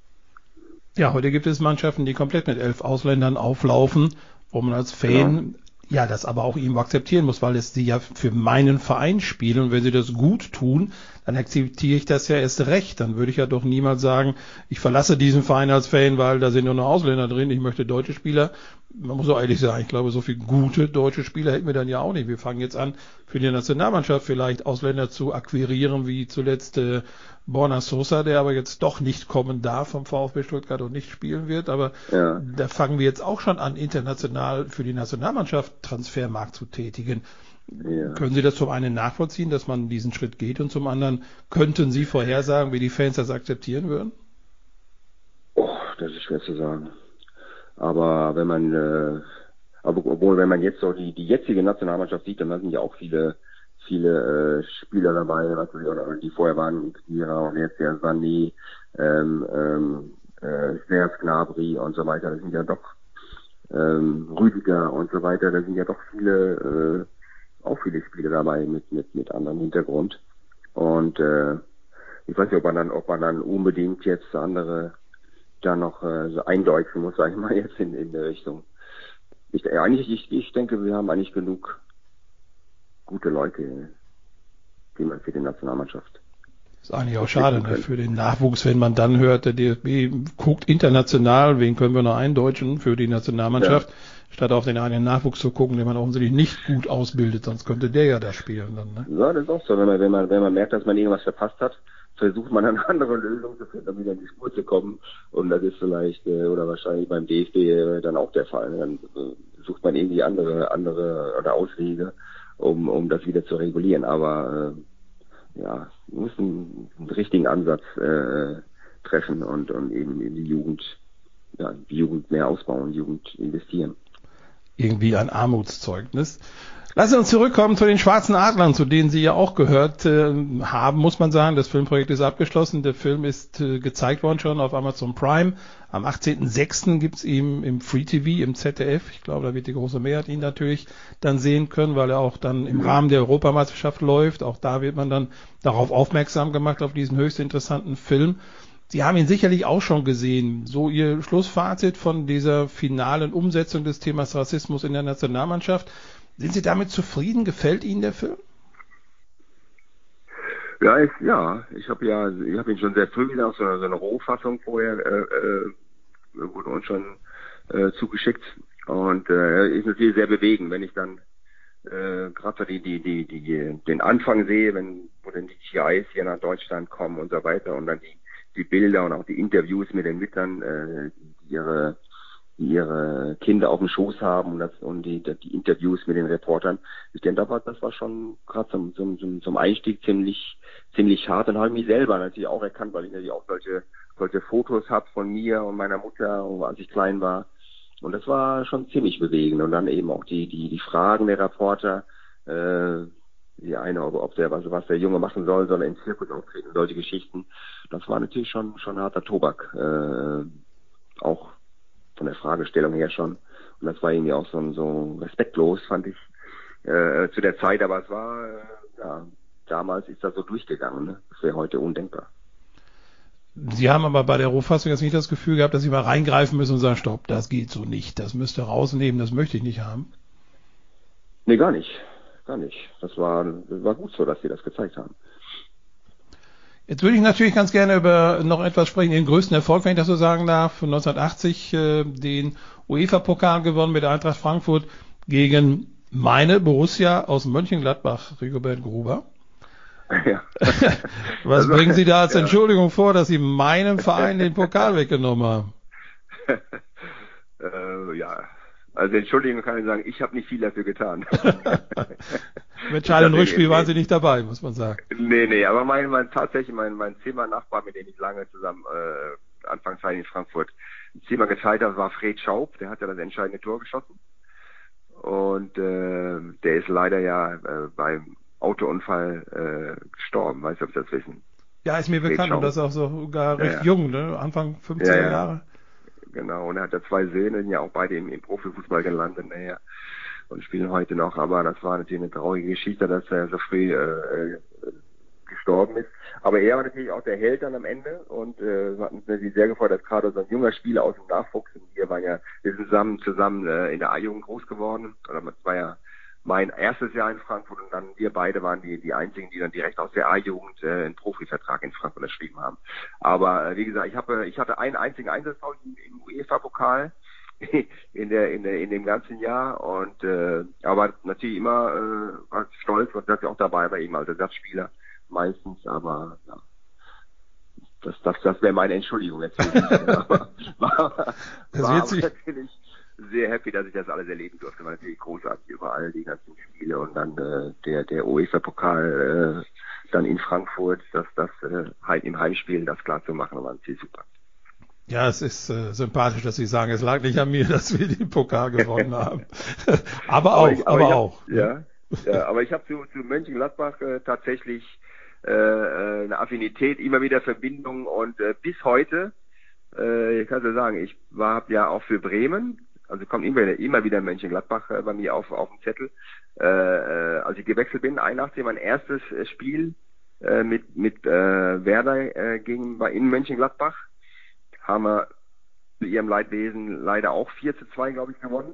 Ja, heute gibt es Mannschaften, die komplett mit elf Ausländern auflaufen, wo man als Fan genau. ja das aber auch irgendwo akzeptieren muss, weil es sie ja für meinen Verein spielen. Und wenn sie das gut tun, dann akzeptiere ich das ja erst recht. Dann würde ich ja doch niemals sagen, ich verlasse diesen Verein als Fan, weil da sind nur noch Ausländer drin, ich möchte deutsche Spieler. Man muss auch ehrlich sagen, ich glaube, so viele gute deutsche Spieler hätten wir dann ja auch nicht. Wir fangen jetzt an, für die Nationalmannschaft vielleicht Ausländer zu akquirieren, wie zuletzt äh, Borna Sosa, der aber jetzt doch nicht kommen darf vom VfB Stuttgart und nicht spielen wird. Aber ja. da fangen wir jetzt auch schon an, international für die Nationalmannschaft Transfermarkt zu tätigen. Ja. Können Sie das zum einen nachvollziehen, dass man diesen Schritt geht, und zum anderen könnten Sie vorhersagen, wie die Fans das akzeptieren würden? Oh, das ist schwer zu sagen. Aber wenn man, äh, aber obwohl, wenn man jetzt so die, die jetzige Nationalmannschaft sieht, dann sind ja auch viele, viele äh, Spieler dabei, also, oder, die vorher waren, Kira und jetzt der Sané, ähm, ähm, äh, Serge Gnabry und so weiter. Das sind ja doch ähm, Rüdiger und so weiter. Da sind ja doch viele, äh, auch viele Spieler dabei mit mit mit anderem Hintergrund. Und äh, ich weiß nicht, ob man dann, ob man dann unbedingt jetzt andere da noch äh, so eindeutschen muss, sag ich mal, jetzt in, in der Richtung. Ich, äh, eigentlich, ich, ich denke, wir haben eigentlich genug gute Leute, die man für die Nationalmannschaft. Ist eigentlich auch schade, ne, für den Nachwuchs, wenn man dann hört, der D F B guckt international, wen können wir noch eindeutschen für die Nationalmannschaft, ja. Statt auf den eigenen Nachwuchs zu gucken, den man offensichtlich nicht gut ausbildet, sonst könnte der ja da spielen dann. Ne? Ja, das ist auch so, wenn man, wenn man, wenn man merkt, dass man irgendwas verpasst hat, versucht man eine andere Lösung zu finden, um wieder in die Spur zu kommen. Und das ist vielleicht äh, oder wahrscheinlich beim D F B äh, dann auch der Fall. Dann äh, sucht man irgendwie andere, andere oder Auswege, um, um das wieder zu regulieren. Aber äh, ja, wir müssen einen richtigen Ansatz äh, treffen und, und eben in die Jugend, ja, die Jugend mehr ausbauen, Jugend investieren. Irgendwie ein Armutszeugnis. Lassen Sie uns zurückkommen zu den Schwarzen Adlern, zu denen Sie ja auch gehört äh, haben, muss man sagen. Das Filmprojekt ist abgeschlossen. Der Film ist äh, gezeigt worden schon auf Amazon Prime. Am achtzehnten sechsten gibt's ihn im Free T V, im Z D F. Ich glaube, da wird die große Mehrheit ihn natürlich dann sehen können, weil er auch dann im Rahmen der Europameisterschaft läuft. Auch da wird man dann darauf aufmerksam gemacht, auf diesen höchst interessanten Film. Sie haben ihn sicherlich auch schon gesehen. So Ihr Schlussfazit von dieser finalen Umsetzung des Themas Rassismus in der Nationalmannschaft. Sind Sie damit zufrieden? Gefällt Ihnen der Film? Ja, ich, ja, ich habe ja, ich habe ihn schon sehr früh wieder, so eine, so eine Rohfassung vorher äh, äh, wurde uns schon äh, zugeschickt und äh, ist natürlich sehr bewegend, wenn ich dann äh, gerade die, die, die, die, den Anfang sehe, wenn wo dann die G Is hier nach Deutschland kommen und so weiter und dann die die Bilder und auch die Interviews mit den Müttern, äh, die ihre die ihre Kinder auf dem Schoß haben und, das, und die, die Interviews mit den Reportern. Ich denke, das war, das war schon gerade zum, zum, zum Einstieg ziemlich ziemlich hart. Und habe ich mich selber natürlich auch erkannt, weil ich natürlich auch solche solche Fotos habe von mir und meiner Mutter, als ich klein war. Und das war schon ziemlich bewegend. Und dann eben auch die die die Fragen der Reporter, äh, die eine, ob, ob der was was der Junge machen soll, soll er ins Zirkus auftreten, solche Geschichten. Das war natürlich schon schon harter Tobak, äh, auch von der Fragestellung her schon. Und das war irgendwie auch so, so respektlos, fand ich, äh, zu der Zeit. Aber es war, äh, ja, damals ist das so durchgegangen. Ne? Das wäre heute undenkbar. Sie haben aber bei der Rohfassung jetzt nicht das Gefühl gehabt, dass Sie mal reingreifen müssen und sagen, stopp, das geht so nicht. Das müsst ihr rausnehmen, das möchte ich nicht haben. Nee, gar nicht. Gar nicht. Das war, das war gut so, dass Sie das gezeigt haben. Jetzt würde ich natürlich ganz gerne über noch etwas sprechen, den größten Erfolg, wenn ich das so sagen darf, neunzehnhundertachtzig äh, den UEFA-Pokal gewonnen mit der Eintracht Frankfurt gegen meine Borussia aus Mönchengladbach, Rigobert Gruber. Ja. Was also, bringen Sie da als ja. Entschuldigung vor, dass Sie meinem Verein den Pokal weggenommen haben? äh, ja, also Entschuldigung kann ich sagen, ich habe nicht viel dafür getan. Im entscheidenden Rückspiel waren Sie nicht dabei, muss man sagen. Nee, nee, aber mein, mein tatsächlich mein, mein Zimmernachbar, mit dem ich lange zusammen äh, Anfangszeit in Frankfurt ein Zimmer geteilt habe, war Fred Schaub, der hat ja das entscheidende Tor geschossen. Und äh, der ist leider ja äh, beim Autounfall äh, gestorben, weiß nicht, ob Sie das wissen. Ja, ist mir Fred bekannt Schaub. Und das ist auch sogar recht ja, ja. jung, ne? Anfang fünfziger ja, ja. Jahre. Genau, und er hat ja zwei Söhne, ja auch beide im, im Profifußball gelandet, naja, und spielen heute noch, aber das war natürlich eine traurige Geschichte, dass er so früh äh, äh, gestorben ist. Aber er war natürlich auch der Held dann am Ende und äh, hat uns natürlich sehr gefreut, dass gerade so ein junger Spieler aus dem Nachwuchs, und wir waren ja, wir sind zusammen, zusammen äh, in der A-Jugend groß geworden, oder das war ja mein erstes Jahr in Frankfurt und dann wir beide waren die die einzigen, die dann direkt aus der A-Jugend äh, einen Profivertrag in Frankfurt unterschrieben haben. Aber äh, wie gesagt, ich habe ich hatte einen einzigen Einsatz im, im UEFA-Pokal in der in der in dem ganzen Jahr und äh, aber natürlich immer äh, war stolz, dass ich auch dabei war, eben als Ersatzspieler meistens, aber ja. Das, das, das wäre meine Entschuldigung jetzt. aber, war, das war wird sich natürlich sehr happy, dass ich das alles erleben durfte. War natürlich großartig überall die ganzen Spiele und dann äh, der der UEFA-Pokal äh, dann in Frankfurt, dass das äh, halt im Heimspiel das klar zu machen, war natürlich super. Ja, es ist äh, sympathisch, dass Sie sagen, es lag nicht an mir, dass wir den Pokal gewonnen haben. aber auch, aber, ich, aber, aber auch. Hab, ja, ja, aber ich habe zu, zu Mönchengladbach äh, tatsächlich äh, eine Affinität, immer wieder Verbindungen und äh, bis heute, äh, ich kann ja sagen, ich war hab ja auch für Bremen, also kommt immer wieder, immer wieder Mönchengladbach äh, bei mir auf auf dem Zettel. Äh, äh, als ich gewechselt bin, einundachtzig mein erstes äh, Spiel äh, mit mit äh, Werder äh, gegen bei in Mönchengladbach. Haben wir zu ihrem Leidwesen leider auch vier zu zwei, glaube ich, gewonnen.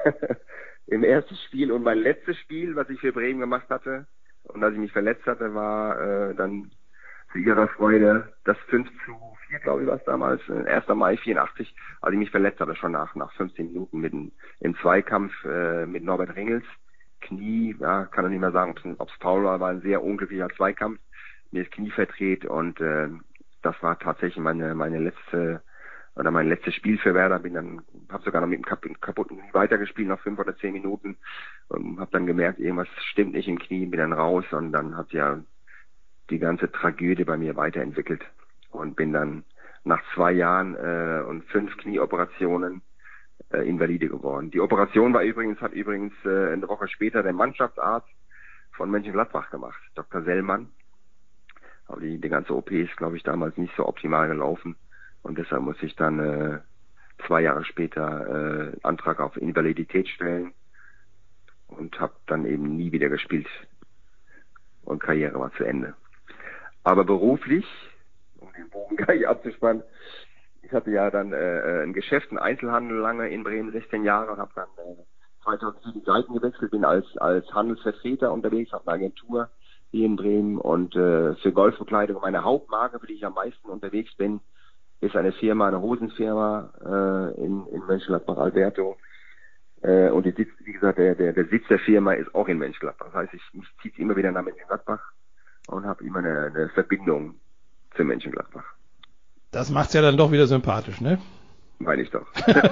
Im ersten Spiel. Und mein letztes Spiel, was ich für Bremen gemacht hatte, und als ich mich verletzt hatte, war äh, dann zu ihrer Freude das fünf zu vier, glaube ich, war es damals, erster Mai vierundachtzig, als ich mich verletzt hatte, schon nach, nach fünfzehn Minuten mit dem, im Zweikampf äh, mit Norbert Ringels. Knie, ja, kann ich nicht mehr sagen, ob es Foul war, war ein sehr unglücklicher Zweikampf. Mir das Knie verdreht und äh, das war tatsächlich meine meine letzte oder mein letztes Spiel für Werder. Bin dann, habe sogar noch mit dem kaputten Knie weitergespielt, noch fünf oder zehn Minuten. Und habe dann gemerkt, irgendwas stimmt nicht im Knie, bin dann raus und dann hat ja die ganze Tragödie bei mir weiterentwickelt und bin dann nach zwei Jahren äh, und fünf Knieoperationen äh, Invalide geworden. Die Operation war übrigens, hat übrigens äh, eine Woche später der Mannschaftsarzt von Mönchengladbach gemacht, Doktor Sellmann. Aber die, die ganze O P ist, glaube ich, damals nicht so optimal gelaufen und deshalb muss ich dann äh, zwei Jahre später äh, Antrag auf Invalidität stellen und habe dann eben nie wieder gespielt und Karriere war zu Ende. Aber beruflich, um den Bogen gleich abzuspannen, ich hatte ja dann äh, ein Geschäft, einen Einzelhandel lange in Bremen, sechzehn Jahre, habe dann äh, zweitausendsieben Seiten gewechselt, bin als als Handelsvertreter unterwegs, habe eine Agentur hier in Bremen und äh, für Golfbekleidung, meine Hauptmarke, für die ich am meisten unterwegs bin, ist eine Firma, eine Hosenfirma äh, in, in Mönchengladbach, Alberto. Äh, und die Sitz, wie gesagt, der, der, der Sitz der Firma ist auch in Mönchengladbach. Das heißt, ich, mich zieht immer wieder nach Mönchengladbach und habe immer eine, eine Verbindung zu Mönchengladbach. Das macht's ja dann doch wieder sympathisch, ne? Meine ich doch.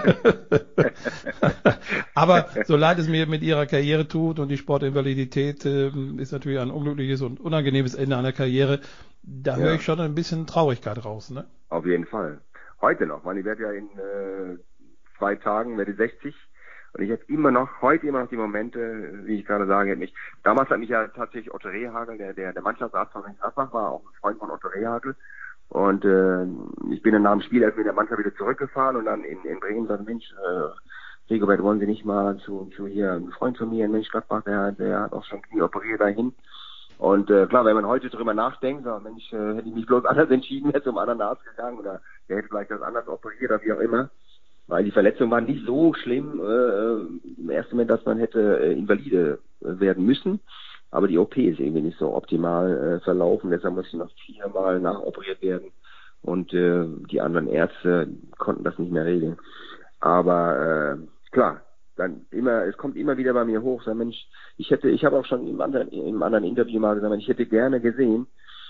Aber so leid es mir mit ihrer Karriere tut und die Sportinvalidität äh, ist natürlich ein unglückliches und unangenehmes Ende einer Karriere, da ja. höre ich schon ein bisschen Traurigkeit raus, ne? Auf jeden Fall. Heute noch, weil ich werde ja in äh, zwei Tagen, werde sechzig und ich habe immer noch, heute immer noch die Momente, wie ich gerade sage, mich, damals hat mich ja tatsächlich Otto Rehagel, der, der, der Mannschaftsarzt von Mönchengladbach war, auch ein Freund von Otto Rehagel. Und äh, ich bin dann nach dem Spiel erst mit der Mannschaft wieder zurückgefahren und dann in, in Bremen sagte, Mensch, äh, Rigobert, wollen Sie nicht mal zu, zu hier, ein Freund von mir in Mönchengladbach, der, der hat auch schon Knie operiert dahin. Und äh, klar, wenn man heute drüber nachdenkt, so, Mensch, äh, hätte ich mich bloß anders entschieden, hätte zum anderen Arzt gegangen oder der hätte vielleicht das anders operiert oder wie auch immer. Weil die Verletzungen waren nicht so schlimm äh, im ersten Moment, dass man hätte äh, Invalide äh, werden müssen. Aber die O P ist irgendwie nicht so optimal äh, verlaufen, deshalb musste ich noch viermal nachoperiert werden und äh, die anderen Ärzte konnten das nicht mehr regeln. Aber äh, klar, dann immer, es kommt immer wieder bei mir hoch, sag Mensch, ich hätte, ich habe auch schon im anderen, im anderen Interview mal gesagt, ich hätte gerne gesehen,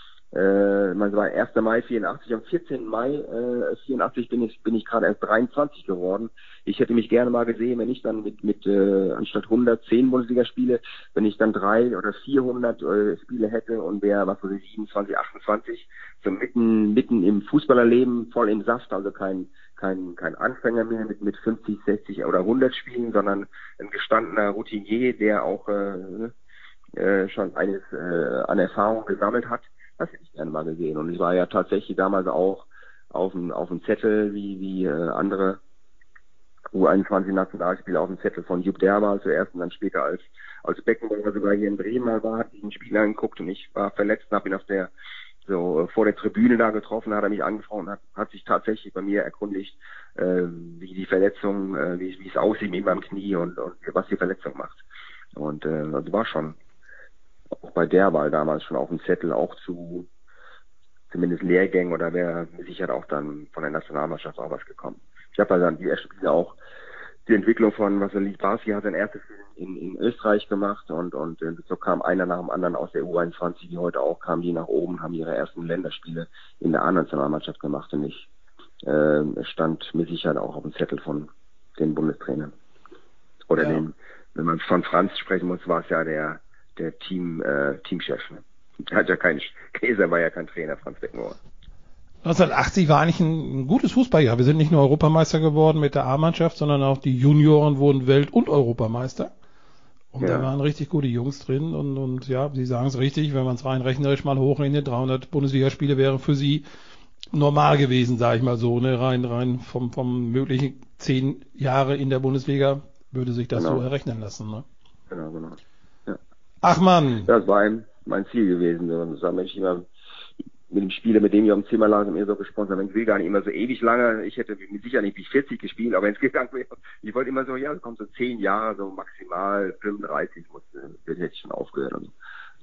äh, man war erster Mai vierundachtzig, am vierzehnten Mai äh, vierundachtzig bin ich bin ich gerade erst dreiundzwanzig geworden. Ich hätte mich gerne mal gesehen, wenn ich dann mit mit äh, anstatt hundertzehn Bundesligaspiele, wenn ich dann drei oder vierhundert äh, Spiele hätte und wäre was weiß ich siebenundzwanzig, achtundzwanzig, so mitten mitten im Fußballerleben, voll im Saft, also kein kein kein Anfänger mehr mit mit fünfzig, sechzig oder hundert Spielen, sondern ein gestandener Routinier, der auch äh, äh, schon eines äh, an Erfahrung gesammelt hat. Das hätte ich gerne mal gesehen. Und ich war ja tatsächlich damals auch auf dem, auf dem Zettel, wie, wie äh, andere U einundzwanzig Nationalspieler auf dem Zettel von Jupp Derwal zuerst und dann später als, als Beckenbauer sogar hier in Bremen mal war, hat diesen Spiel angeguckt und ich war verletzt und habe ihn auf der, so, vor der Tribüne da getroffen, hat er mich angesprochen, hat, hat sich tatsächlich bei mir erkundigt, äh, wie die Verletzung, äh, wie, wie es aussieht mit ihm beim Knie und, und was die Verletzung macht. Und, äh, das war schon, auch bei der Wahl damals schon auf dem Zettel, auch zu zumindest Lehrgängen oder wäre sicher auch dann von der Nationalmannschaft auch was gekommen. Ich habe ja dann die ersten Spiele auch die Entwicklung von Vassili Barsi hat sein erstes in, in Österreich gemacht und und so kam einer nach dem anderen aus der U einundzwanzig, die heute auch kamen, die nach oben, haben ihre ersten Länderspiele in der A-Nationalmannschaft gemacht und ich äh, stand mit Sicherheit auch auf dem Zettel von den Bundestrainern. Oder ja. den, wenn man von Franz sprechen muss, war es ja der der Team äh, Teamchef. Ne? Hat ja kein Käser, war ja kein Trainer, Franz Beckenbauer. neunzehnhundertachtzig war eigentlich ein, ein gutes Fußballjahr. Wir sind nicht nur Europameister geworden mit der A-Mannschaft, sondern auch die Junioren wurden Welt- und Europameister. Und ja. da waren richtig gute Jungs drin. Und, und ja, Sie sagen es richtig, wenn man es rein rechnerisch mal hochrechnet, dreihundert Bundesligaspiele wären für Sie normal gewesen, sage ich mal so. Ne? Rein rein vom, vom möglichen zehn Jahre in der Bundesliga würde sich das genau. so errechnen lassen. Ne? Genau, genau. Ja. Ach Mann! Das war ein, mein Ziel gewesen. Das war Mensch immer mit dem Spieler, mit dem ich auf dem Zimmer lag, und mir so gesponsert, ich will gar nicht immer so ewig lange, ich hätte mit sicher nicht bis vierzig gespielt, aber wenn es gegangen wäre, ich wollte immer so, ja, es kommt so zehn Jahre, so maximal fünfunddreißig, musste, hätte ich schon aufgehört und so.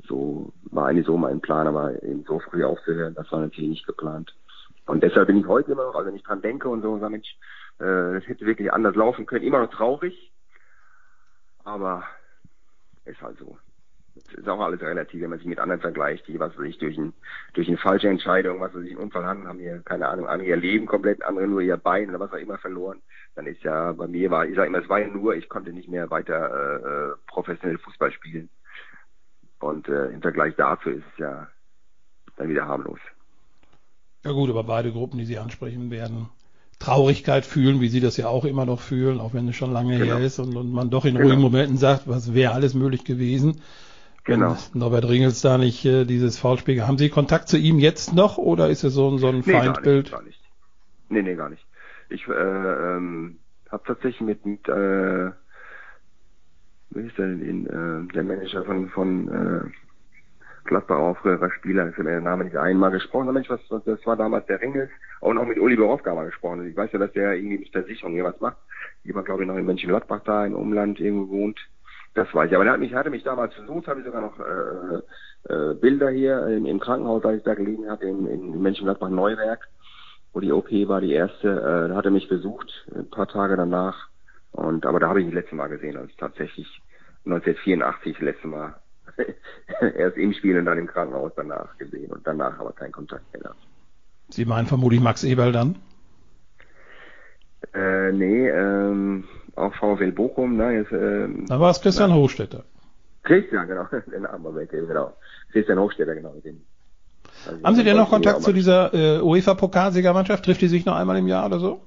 so war eigentlich so mein Plan, aber eben so früh aufzuhören, das war natürlich nicht geplant. Und deshalb bin ich heute immer noch, also wenn ich dran denke und so, sag Mensch, äh, das hätte wirklich anders laufen können, immer noch traurig, aber ist halt so. Es ist auch alles relativ, wenn man sich mit anderen vergleicht, die, was weiß ich, durch, ein, durch eine falsche Entscheidung, was weiß ich, einen Unfall haben, haben hier, keine Ahnung, andere ihr Leben komplett, andere nur ihr Bein oder was auch immer verloren. Dann ist ja, bei mir war, ich sag immer, es war ja nur, ich konnte nicht mehr weiter äh, professionell Fußball spielen. Und äh, im Vergleich dazu ist es ja dann wieder harmlos. Ja gut, aber beide Gruppen, die Sie ansprechen, werden Traurigkeit fühlen, wie Sie das ja auch immer noch fühlen, auch wenn es schon lange Genau. her ist und, und man doch in Genau. ruhigen Momenten sagt, was wäre alles möglich gewesen, wenn Genau. Norbert Ringels da nicht äh, dieses Foulspiel. Haben Sie Kontakt zu ihm jetzt noch oder ist es so, ein- so ein Nee, Feindbild? gar nicht, gar nicht. Nee, nee, gar nicht. Ich äh, ähm, habe tatsächlich mit, mit äh, wie ist der denn, äh, der Manager von, von äh, Gladbach, auch früherer Spieler, ist mir der Name nicht einmal gesprochen. Mensch, was, das war damals der Ringels. Und auch mit Uli Borowka mal gesprochen. Und ich weiß ja, dass der irgendwie mit Versicherung hier was macht. Jemand, glaube ich, noch in Mönchengladbach da im Umland irgendwo wohnt. Das weiß ich. Aber der hat mich, hatte mich damals versucht, habe ich sogar noch äh, äh, Bilder hier im, im Krankenhaus, als ich da gelegen hatte, in, in Mönchengladbach Neuwerk, wo die O P war, die erste. Äh, da hat er mich besucht, ein paar Tage danach. Und aber da habe ich ihn das letzte Mal gesehen, also tatsächlich neunzehnhundertvierundachtzig das letzte Mal. Erst im Spiel und dann im Krankenhaus danach gesehen und danach aber keinen Kontakt mehr gehabt. Sie meinen vermutlich Max Eberl dann? Äh, nee, ähm, auch VfL Bochum, ne, jetzt, ähm, Da war es Christian na, Hochstetter. Christian, genau, den Namen war weg, genau. Christian Hochstetter, genau. Den, also Haben Sie denn noch wollte ich mir Kontakt auch zu mal- dieser äh, UEFA-Pokalsiegermannschaft? Trifft die sich noch einmal im Jahr oder so?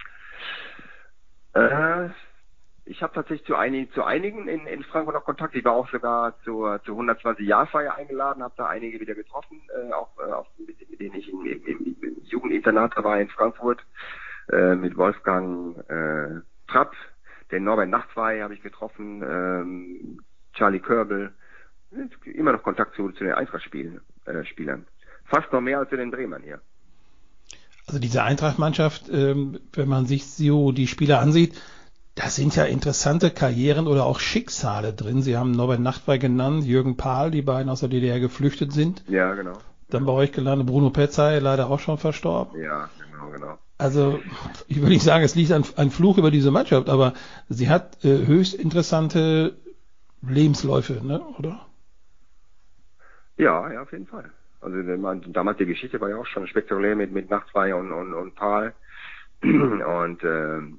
Äh, ich habe tatsächlich zu einigen, zu einigen in, in Frankfurt noch Kontakt. Ich war auch sogar zur, zur hundertzwanzig-Jahr-Feier eingeladen, habe da einige wieder getroffen, äh, auch, äh, auch mit, mit denen ich im, im, im, im Jugendinternat war in Frankfurt, äh, mit Wolfgang äh, Trapp, den Norbert Nachtwey habe ich getroffen, ähm, Charlie Körbel, immer noch Kontakt zu, zu den Eintracht-Spielern. Äh, Spielern. Fast noch mehr als zu den Bremern hier. Also diese Eintracht-Mannschaft, ähm, wenn man sich so die Spieler ansieht, da sind ja interessante Karrieren oder auch Schicksale drin. Sie haben Norbert Nachtwey genannt, Jürgen Pahl, die beiden aus der D D R geflüchtet sind. Ja, genau. Dann bei euch gelandet Bruno Petzai, leider auch schon verstorben. Ja, genau, genau. Also ich will nicht sagen, es liegt ein, ein Fluch über diese Mannschaft, aber sie hat äh, höchst interessante Lebensläufe, ne? Oder? Ja, ja, auf jeden Fall. Also man, damals die Geschichte war ja auch schon spektakulär mit, mit Nachtwey und, und, und Pahl. Und ähm,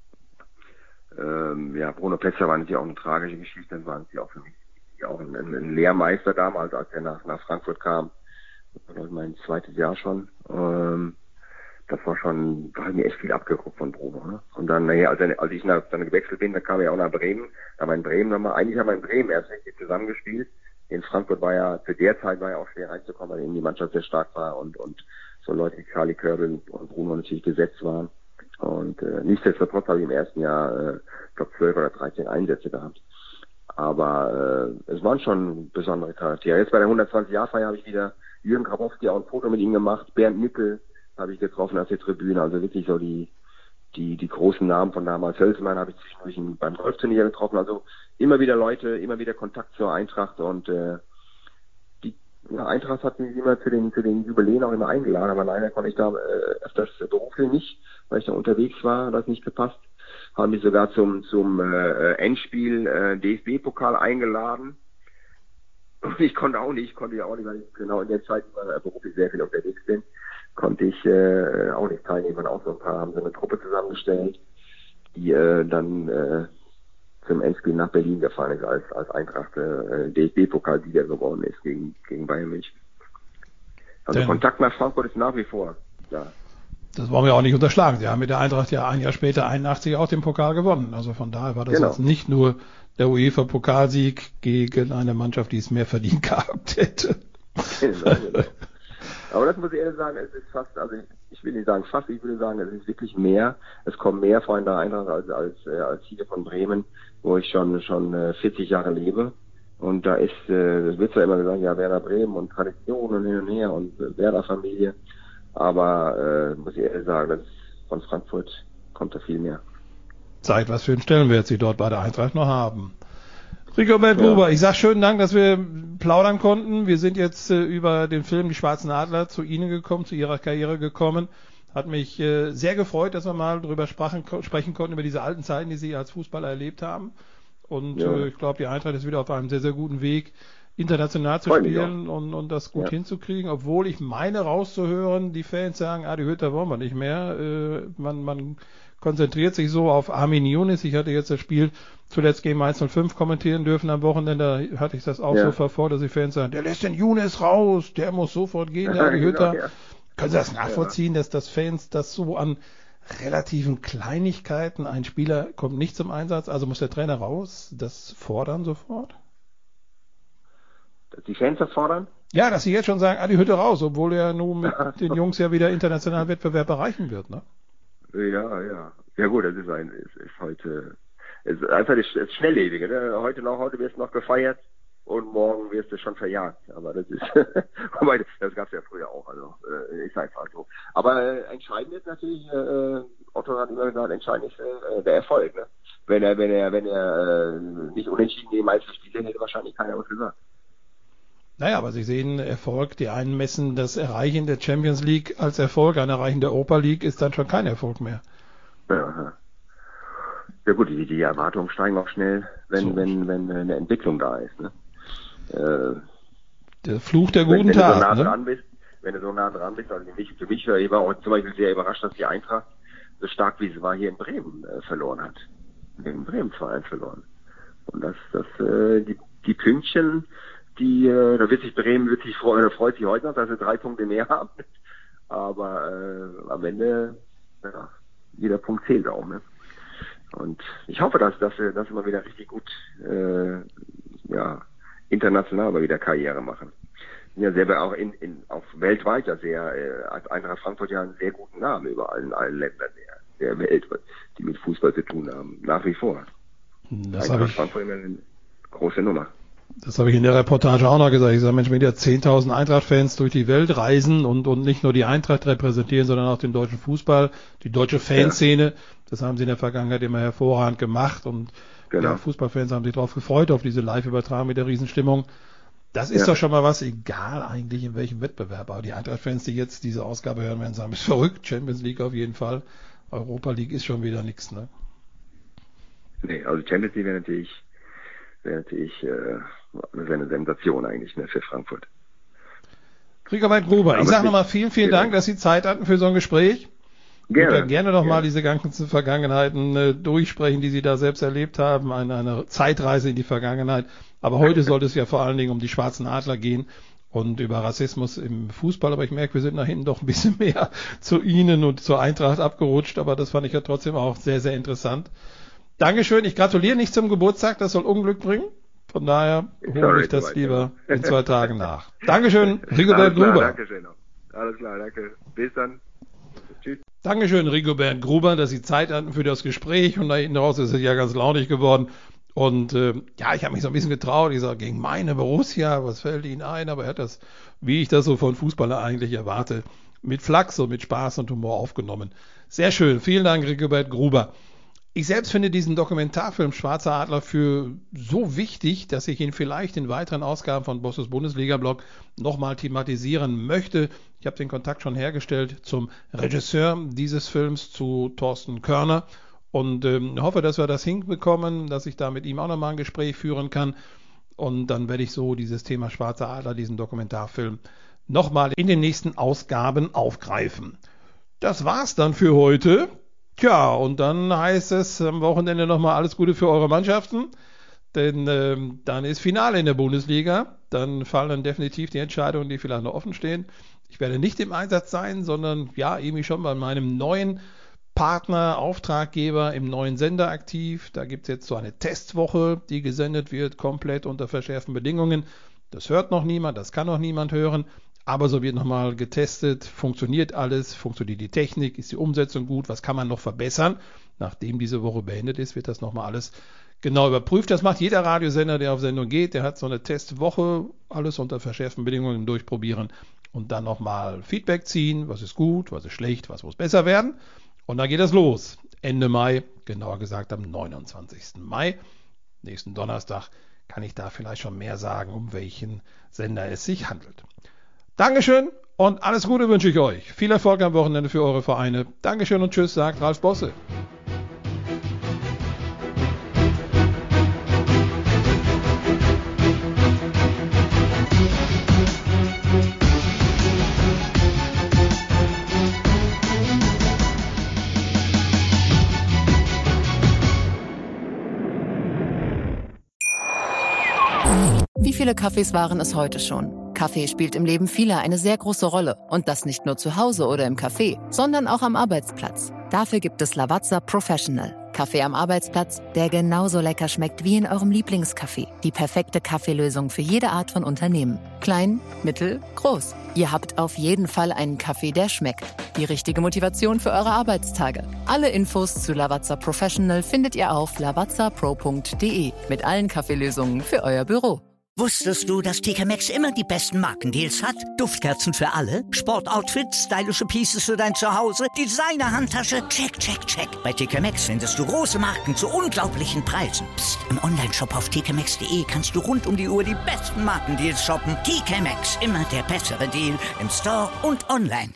ähm, ja, Bruno Petzai war natürlich auch eine tragische Geschichte. Das war natürlich auch für mich auch ein, ein Lehrmeister damals, als er nach, nach Frankfurt kam. Das war, glaube ich, mein zweites Jahr schon. Ähm, das war schon, da hat mir echt viel abgeguckt von Bruno. Ne? Und dann, naja, als, er, als ich nach, dann gewechselt bin, dann kam er auch nach Bremen. Da war in Bremen nochmal, eigentlich haben wir in Bremen erst richtig zusammengespielt. In Frankfurt war ja, zu der Zeit war ja auch schwer reinzukommen, weil eben die Mannschaft sehr stark war und, und so Leute wie Charlie Körbel und Bruno natürlich gesetzt waren. Und äh, nichtsdestotrotz habe ich im ersten Jahr, äh, ich glaube, zwölf oder dreizehn Einsätze gehabt. Aber äh, es waren schon besondere Charaktere. Jetzt bei der hundertzwanzig-Jahr-Feier habe ich wieder Jürgen Grabowski auch ein Foto mit ihm gemacht. Bernd Nickel habe ich getroffen auf der Tribüne. Also wirklich so die die die großen Namen von damals. Hölzmann habe ich zwischendurch beim Golfturnier getroffen. Also immer wieder Leute, immer wieder Kontakt zur Eintracht. Und äh, die ja, Eintracht hat mich immer zu den zu den Jubiläen auch immer eingeladen. Aber leider konnte ich da äh, öfters beruflich nicht, weil ich da unterwegs war, hat das nicht gepasst. Haben mich sogar zum zum äh, Endspiel äh, D F B-Pokal eingeladen. Und ich konnte auch nicht, konnte ja auch nicht, weil ich genau in der Zeit, weil ich beruflich sehr viel unterwegs bin, konnte ich äh, auch nicht teilnehmen. Auch so ein paar haben so eine Truppe zusammengestellt, die äh, dann äh, zum Endspiel nach Berlin gefahren ist, als als Eintracht äh, D F B-Pokalsieger geworden ist gegen gegen Bayern München. Also Denn Kontakt nach Frankfurt ist nach wie vor da. das wollen wir auch nicht unterschlagen. Sie haben mit der Eintracht ja ein Jahr später, einundachtzig, auch den Pokal gewonnen. Also von daher war das Genau. jetzt nicht nur der UEFA-Pokalsieg gegen eine Mannschaft, die es mehr verdient gehabt hätte. Genau, genau. Aber das muss ich ehrlich sagen, es ist fast, also ich, ich will nicht sagen fast, ich würde sagen, es ist wirklich mehr. Es kommen mehr Freunde der Eintracht als als äh, als hier von Bremen, wo ich schon schon äh, vierzig Jahre lebe. Und da ist, äh, das wird zwar immer gesagt, ja, Werder Bremen und Tradition und hin und her und äh, Werder-Familie. Aber äh, muss ich ehrlich sagen, das von Frankfurt kommt da viel mehr. Zeigt, was für einen Stellenwert Sie dort bei der Eintracht noch haben. Rigobert Ja. Gruber, ich sag schönen Dank, dass wir plaudern konnten. Wir sind jetzt äh, über den Film Die Schwarzen Adler zu Ihnen gekommen, zu Ihrer Karriere gekommen. Hat mich äh, sehr gefreut, dass wir mal darüber sprachen, ko- sprechen konnten, über diese alten Zeiten, die Sie als Fußballer erlebt haben. Und Ja. äh, ich glaube, die Eintracht ist wieder auf einem sehr, sehr guten Weg, international zu Freut mich spielen und, und das gut Ja. hinzukriegen. Obwohl ich meine rauszuhören, die Fans sagen, Adi Hütter wollen wir nicht mehr. Äh, man, man konzentriert sich so auf Armin Younes. Ich hatte jetzt das Spiel zuletzt gegen Mainz null fünf kommentieren dürfen am Wochenende. Da hatte ich das auch Ja. so verfolgt, dass die Fans sagen, der lässt den Younes raus, der muss sofort gehen, der Adi Hütter. Genau, ja. Können Sie das nachvollziehen, dass das Fans das so an relativen Kleinigkeiten, ein Spieler kommt nicht zum Einsatz, also muss der Trainer raus, das fordern sofort? Dass die Fans das fordern? Ja, dass sie jetzt schon sagen, Adi Hütte raus, obwohl er nun mit den Jungs ja wieder internationalen Wettbewerb erreichen wird, ne? Ja, ja. Ja gut, das ist ein, ist, ist heute, ist einfach das, das Schnelllebige, ne? Heute noch, heute wirst du noch gefeiert und morgen wirst du schon verjagt. Aber das ist, wobei, das gab es ja früher auch, also, äh, ist einfach so. Aber äh, entscheidend ist natürlich, äh, Otto hat immer gesagt, entscheidend ist äh, der Erfolg, ne? Wenn er, wenn er, wenn er äh, nicht unentschieden die meisten Spiele hätte, wahrscheinlich keiner was gesagt. Naja, aber Sie sehen Erfolg, die einen messen das Erreichen der Champions League als Erfolg, ein Erreichen der Europa League ist dann schon kein Erfolg mehr. Ja, ja gut, die, die Erwartungen steigen auch schnell, wenn, So. wenn, wenn eine Entwicklung da ist, ne? Äh, Der Fluch der wenn, guten wenn du so Tat, nah ne? dran bist, wenn du so nah dran bist, also für mich, für mich ich war auch zum Beispiel sehr überrascht, dass die Eintracht so stark wie sie war hier in Bremen äh, verloren hat. In Bremen zwei eins verloren. Und das, das, äh, die, die Pünktchen, die, äh, da wird sich Bremen wird sich freuen, freut sich heute noch, dass sie drei Punkte mehr haben. Aber äh, am Ende, ja, jeder Punkt zählt auch, ne? Und ich hoffe, dass, dass wir, dass wir mal wieder richtig gut, äh, ja, international mal wieder Karriere machen. Ja, selber auch in, in, auch weltweit ja sehr, äh, als Eintracht Frankfurt ja einen sehr guten Namen überall in allen Ländern der, der Welt, die mit Fußball zu tun haben. Nach wie vor. Das habe Eintracht ich, Frankfurt immer eine große Nummer. das habe ich in der Reportage auch noch gesagt. Ich sage, Mensch, wenn ja zehntausend Eintracht-Fans durch die Welt reisen und, und nicht nur die Eintracht repräsentieren, sondern auch den deutschen Fußball, die deutsche Fanszene, ja. Das haben sie in der Vergangenheit immer hervorragend gemacht und Genau. ja, Fußballfans haben sich darauf gefreut, auf diese Live-Übertragung mit der Riesenstimmung. Das ist Ja. doch schon mal was, egal eigentlich in welchem Wettbewerb. Aber die Eintracht-Fans, die jetzt diese Ausgabe hören, werden sagen, ist verrückt. Champions League auf jeden Fall. Europa League ist schon wieder nichts, ne? Nee, also Champions League wäre natürlich, wäre natürlich, äh, eine Sensation eigentlich, ne, für Frankfurt. Rigobert Gruber, ich Aber sage es nochmal ist- vielen, vielen ja. Dank, dass Sie Zeit hatten für so ein Gespräch. Gerne. Und dann gerne noch mal Gerne. diese ganzen Vergangenheiten äh, durchsprechen, die Sie da selbst erlebt haben, eine, eine Zeitreise in die Vergangenheit. Aber heute sollte es ja vor allen Dingen um die Schwarzen Adler gehen und über Rassismus im Fußball. Aber ich merke, wir sind nach hinten doch ein bisschen mehr zu Ihnen und zur Eintracht abgerutscht. Aber das fand ich ja trotzdem auch sehr, sehr interessant. Dankeschön. Ich gratuliere nicht zum Geburtstag. Das soll Unglück bringen. Von daher hole Sorry, ich das soweit, lieber ja. in zwei Tagen nach. Dankeschön, Rigobert Alles klar, Gruber. Dankeschön. Alles klar, danke. Bis dann. Tschüss. Dankeschön, Rigobert Gruber, dass Sie Zeit hatten für das Gespräch und da hinten raus ist es ja ganz launig geworden. Und äh, ja, ich habe mich so ein bisschen getraut. Ich sage, gegen meine Borussia, was fällt Ihnen ein? Aber er hat das, wie ich das so von Fußballer eigentlich erwarte, mit Flachs und mit Spaß und Humor aufgenommen. Sehr schön. Vielen Dank, Rigobert Gruber. Ich selbst finde diesen Dokumentarfilm Schwarzer Adler für so wichtig, dass ich ihn vielleicht in weiteren Ausgaben von Bosses Bundesliga-Blog nochmal thematisieren möchte. Ich habe den Kontakt schon hergestellt zum Regisseur dieses Films, zu Thorsten Körner, und ähm, hoffe, dass wir das hinbekommen, dass ich da mit ihm auch nochmal ein Gespräch führen kann. Und dann werde ich so dieses Thema Schwarzer Adler, diesen Dokumentarfilm, nochmal in den nächsten Ausgaben aufgreifen. Das war's dann für heute. Tja, und dann heißt es am Wochenende nochmal alles Gute für eure Mannschaften, denn ähm, dann ist Finale in der Bundesliga. Dann fallen dann definitiv die Entscheidungen, die vielleicht noch offen stehen. Ich werde nicht im Einsatz sein, sondern ja, irgendwie schon bei meinem neuen Partner, Auftraggeber im neuen Sender aktiv. Da gibt es jetzt so eine Testwoche, die gesendet wird, komplett unter verschärften Bedingungen. Das hört noch niemand, das kann noch niemand hören. Aber so wird nochmal getestet, funktioniert alles, funktioniert die Technik, ist die Umsetzung gut, was kann man noch verbessern? Nachdem diese Woche beendet ist, wird das nochmal alles genau überprüft. Das macht jeder Radiosender, der auf Sendung geht. Der hat so eine Testwoche, alles unter verschärften Bedingungen durchprobieren und dann nochmal Feedback ziehen, was ist gut, was ist schlecht, was muss besser werden. Und dann geht das los. Ende Mai, genauer gesagt am neunundzwanzigsten Mai, nächsten Donnerstag, kann ich da vielleicht schon mehr sagen, um welchen Sender es sich handelt. Dankeschön und alles Gute wünsche ich euch. Viel Erfolg am Wochenende für eure Vereine. Dankeschön und tschüss, sagt Ralf Bosse. Wie viele Kaffees waren es heute schon? Kaffee spielt im Leben vieler eine sehr große Rolle. Und das nicht nur zu Hause oder im Café, sondern auch am Arbeitsplatz. Dafür gibt es Lavazza Professional. Kaffee am Arbeitsplatz, der genauso lecker schmeckt wie in eurem Lieblingscafé. Die perfekte Kaffeelösung für jede Art von Unternehmen. Klein, mittel, groß. Ihr habt auf jeden Fall einen Kaffee, der schmeckt. Die richtige Motivation für eure Arbeitstage. Alle Infos zu Lavazza Professional findet ihr auf lavazza pro punkt de mit allen Kaffeelösungen für euer Büro. Wusstest du, dass T K Maxx immer die besten Markendeals hat? Duftkerzen für alle, Sportoutfits, stylische Pieces für dein Zuhause, Designer-Handtasche, check, check, check. Bei T K Maxx findest du große Marken zu unglaublichen Preisen. Psst. im Onlineshop auf t k maxx punkt de kannst du rund um die Uhr die besten Markendeals shoppen. T K Maxx, immer der bessere Deal im Store und online.